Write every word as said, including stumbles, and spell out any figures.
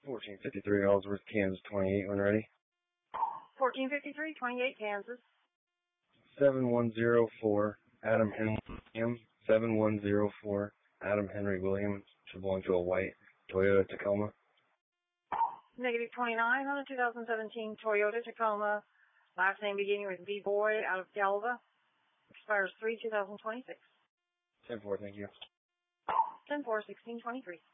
fourteen fifty-three Ellsworth, Kansas, twenty-eight when ready. fourteen fifty-three, twenty-eight, Kansas. seven one zero four, Adam Henry Williams. seven one zero four, Adam Henry Williams. Should belong to a white Toyota Tacoma. Negative twenty-nine on a two thousand seventeen Toyota Tacoma. Last name beginning with B. Boy out of Galva. Expires three two thousand twenty-six. ten four, thank you. ten four, sixteen twenty-three.